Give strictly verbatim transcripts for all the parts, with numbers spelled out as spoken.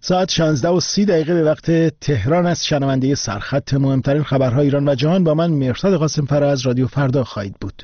ساعت شانزده و سی دقیقه به وقت تهران است. شنونده سرخط مهمترین خبرهای ایران و جهان با من مرتضی قاسم فر از رادیو فردا خواهید بود.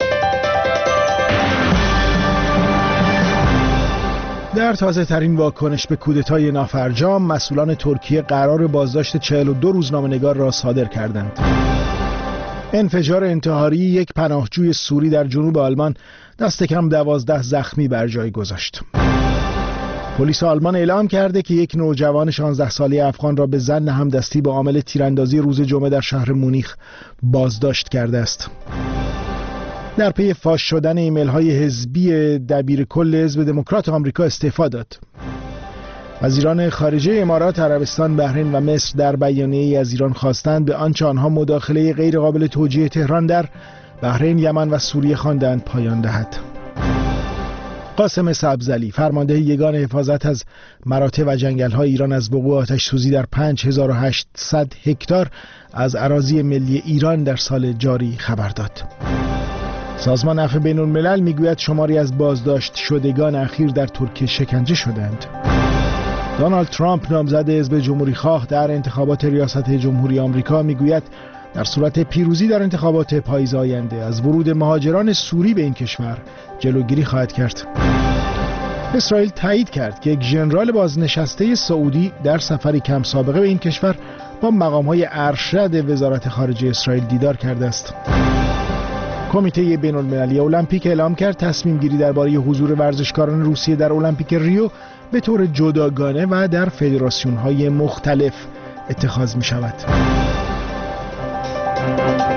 در تازه ترین واکنش به کودتای نافرجام، مسئولان ترکیه قرار بازداشت چهل و دو روزنامه‌نگار را صادر کردند. انفجار انتحاری یک پناهجوی سوری در جنوب آلمان دست کم دوازده زخمی بر جای گذاشت. پلیس آلمان اعلام کرده که یک نوجوان شانزده ساله افغان را به ظن همدستی با عامل تیراندازی روز جمعه در شهر مونیخ بازداشت کرده است. در پی فاش شدن ایمیل های حزبی دبیر کل حزب دموکرات آمریکا استعفا داد. وزیران خارجه امارات، عربستان، بحرین و مصر در بیانیه‌ای از ایران خواستند به آنچه آنها مداخله غیر قابل توجیه تهران در بحرین، یمن و سوریه خواندند پایان دهد. قاسم سبزعلی، فرمانده یگان حفاظت از مراتع و جنگل‌های ایران، از وقوع آتش‌سوزی در پنج هزار و هشتصد هکتار از اراضی ملی ایران در سال جاری خبر داد. سازمان عفو بین‌الملل میگوید شماری از بازداشت شدگان اخیر در ترکیه شکنجه شدند. دونالد ترامپ، نامزد حزب جمهوری خواه در انتخابات ریاست جمهوری آمریکا، میگوید در صورت پیروزی در انتخابات پاییز آینده از ورود مهاجران سوری به این کشور جلوگیری خواهد کرد. اسرائیل تایید کرد که یک ژنرال بازنشسته سعودی در سفری کم سابقه به این کشور با مقام‌های ارشد وزارت خارجه اسرائیل دیدار کرده است. کمیته بین‌المللی المپیک اعلام کرد تصمیم گیری درباره حضور ورزشکاران روسیه در المپیک ریو به طور جداگانه و در فدراسیون‌های مختلف اتخاذ می شود.